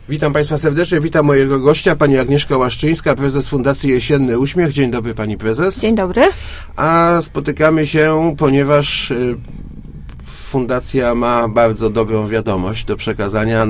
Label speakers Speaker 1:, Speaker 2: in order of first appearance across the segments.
Speaker 1: Witam Państwa serdecznie, witam mojego gościa, pani Agnieszka Łaszczyńska, prezes Fundacji Jesienny Uśmiech. Dzień dobry, pani prezes.
Speaker 2: Dzień dobry. A
Speaker 1: spotykamy się, ponieważ fundacja ma bardzo dobrą wiadomość do przekazania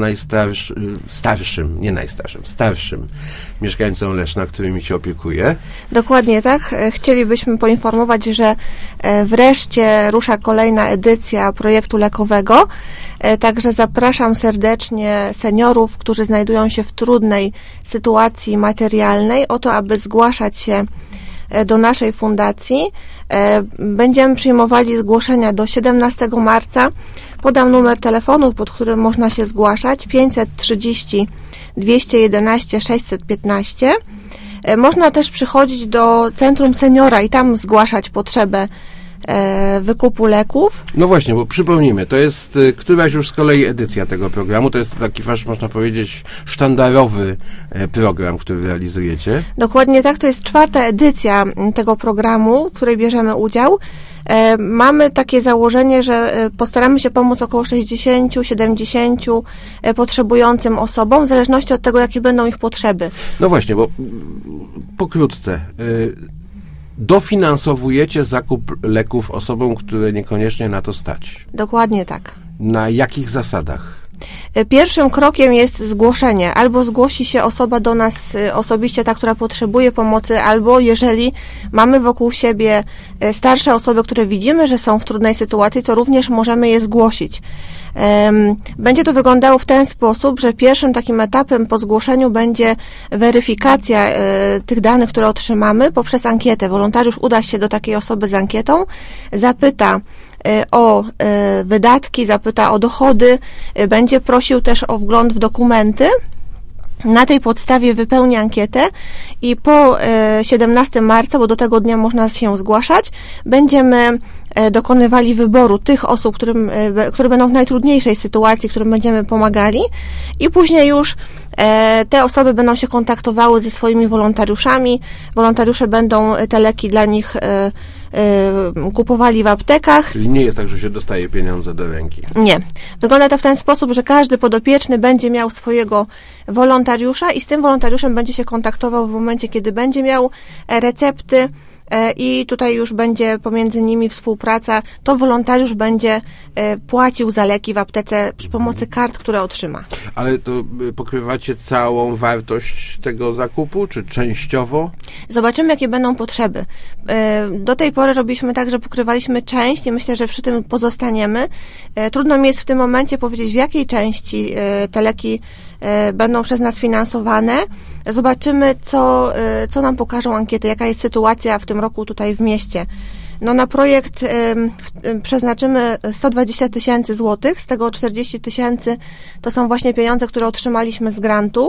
Speaker 1: starszym mieszkańcom Leszna, którymi się opiekuje.
Speaker 2: Dokładnie tak. Chcielibyśmy poinformować, że wreszcie rusza kolejna edycja projektu lekowego. Także zapraszam serdecznie seniorów, którzy znajdują się w trudnej sytuacji materialnej, o to, aby zgłaszać się do naszej fundacji. Będziemy przyjmowali zgłoszenia do 17 marca. Podam numer telefonu, pod którym można się zgłaszać: 530 211 615. Można też przychodzić do Centrum Seniora i tam zgłaszać potrzebę wykupu leków.
Speaker 1: No właśnie, bo przypomnijmy, to jest któraś już z kolei edycja tego programu, to jest taki wasz, można powiedzieć, sztandarowy program, który realizujecie.
Speaker 2: Dokładnie tak, to jest 4. edycja tego programu, w której bierzemy udział. Mamy takie założenie, że postaramy się pomóc około 60-70 potrzebującym osobom, w zależności od tego, jakie będą ich potrzeby.
Speaker 1: No właśnie, bo pokrótce, dofinansowujecie zakup leków osobom, które niekoniecznie na to stać.
Speaker 2: Dokładnie tak.
Speaker 1: Na jakich zasadach?
Speaker 2: Pierwszym krokiem jest zgłoszenie. Albo zgłosi się osoba do nas osobiście, ta, która potrzebuje pomocy, albo jeżeli mamy wokół siebie starsze osoby, które widzimy, że są w trudnej sytuacji, to również możemy je zgłosić. Będzie to wyglądało w ten sposób, że pierwszym takim etapem po zgłoszeniu będzie weryfikacja tych danych, które otrzymamy poprzez ankietę. Wolontariusz uda się do takiej osoby z ankietą, zapyta o wydatki, zapyta o dochody, będzie prosił też o wgląd w dokumenty. Na tej podstawie wypełni ankietę i po 17 marca, bo do tego dnia można się zgłaszać, będziemy dokonywali wyboru tych osób, które będą w najtrudniejszej sytuacji, którym będziemy pomagali, i później już te osoby będą się kontaktowały ze swoimi wolontariuszami. Wolontariusze będą te leki dla nich kupowali w aptekach.
Speaker 1: Czyli nie jest tak, że się dostaje pieniądze do ręki?
Speaker 2: Nie. Wygląda to w ten sposób, że każdy podopieczny będzie miał swojego wolontariusza i z tym wolontariuszem będzie się kontaktował w momencie, kiedy będzie miał recepty, i tutaj już będzie pomiędzy nimi współpraca. To wolontariusz będzie płacił za leki w aptece przy pomocy kart, które otrzyma.
Speaker 1: Ale to pokrywacie całą wartość tego zakupu, czy częściowo?
Speaker 2: Zobaczymy, jakie będą potrzeby. Do tej pory robiliśmy tak, że pokrywaliśmy część i myślę, że przy tym pozostaniemy. Trudno mi jest w tym momencie powiedzieć, w jakiej części te leki będą przez nas finansowane. Zobaczymy, co nam pokażą ankiety, jaka jest sytuacja w tym roku tutaj w mieście. No, na projekt przeznaczymy 120 000 złotych, z tego 40 000 to są właśnie pieniądze, które otrzymaliśmy z grantu.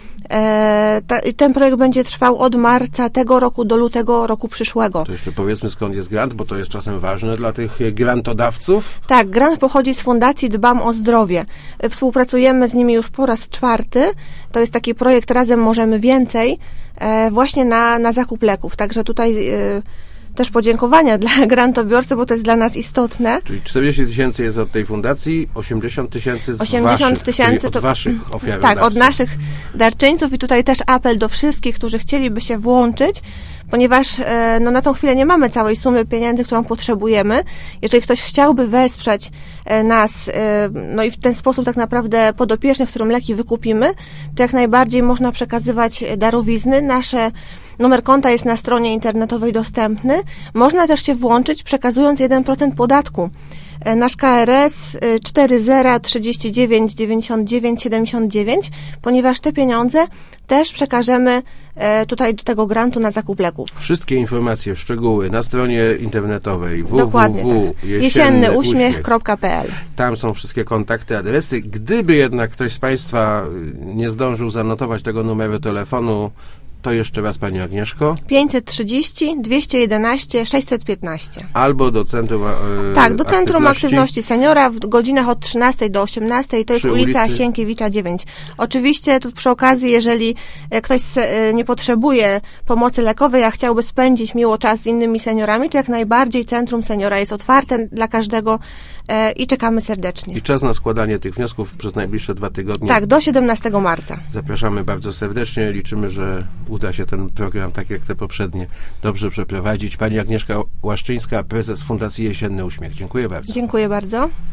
Speaker 2: Ten projekt będzie trwał od marca tego roku do lutego roku przyszłego.
Speaker 1: To jeszcze powiedzmy, skąd jest grant, bo to jest czasem ważne dla tych grantodawców.
Speaker 2: Tak, grant pochodzi z Fundacji Dbam o Zdrowie. Współpracujemy z nimi już po raz 4. To jest taki projekt Razem Możemy Więcej, właśnie na zakup leków. Także tutaj też podziękowania dla grantobiorcy, bo to jest dla nas istotne.
Speaker 1: Czyli 40 000 jest od tej fundacji, 80 000 od waszych ofiar.
Speaker 2: Tak, od naszych darczyńców, i tutaj też apel do wszystkich, którzy chcieliby się włączyć, ponieważ na tą chwilę nie mamy całej sumy pieniędzy, którą potrzebujemy. Jeżeli ktoś chciałby wesprzeć nas, no i w ten sposób tak naprawdę podopiecznych, którym leki wykupimy, to jak najbardziej można przekazywać darowizny. Numer konta jest na stronie internetowej dostępny. Można też się włączyć, przekazując 1% podatku. Nasz KRS 4039 99 79, ponieważ te pieniądze też przekażemy tutaj do tego grantu na zakup leków.
Speaker 1: Wszystkie informacje, szczegóły na stronie internetowej
Speaker 2: www.jesiennyuśmiech.pl.
Speaker 1: Tam są wszystkie kontakty, adresy. Gdyby jednak ktoś z Państwa nie zdążył zanotować tego numeru telefonu, to jeszcze raz, pani Agnieszko.
Speaker 2: 530 211 615.
Speaker 1: Albo do Centrum
Speaker 2: Tak, do Centrum Aktywności Seniora w godzinach od 13 do 18. To jest ulica Sienkiewicza 9. Oczywiście tu przy okazji, jeżeli ktoś nie potrzebuje pomocy lekowej, a chciałby spędzić miło czas z innymi seniorami, to jak najbardziej Centrum Seniora jest otwarte dla każdego i czekamy serdecznie.
Speaker 1: I czas na składanie tych wniosków przez najbliższe 2 tygodnie.
Speaker 2: Tak, do 17 marca.
Speaker 1: Zapraszamy bardzo serdecznie. Liczymy, że uda się ten program, tak jak te poprzednie, dobrze przeprowadzić. Pani Agnieszka Łaszczyńska, prezes Fundacji Jesienny Uśmiech. Dziękuję bardzo.
Speaker 2: Dziękuję bardzo.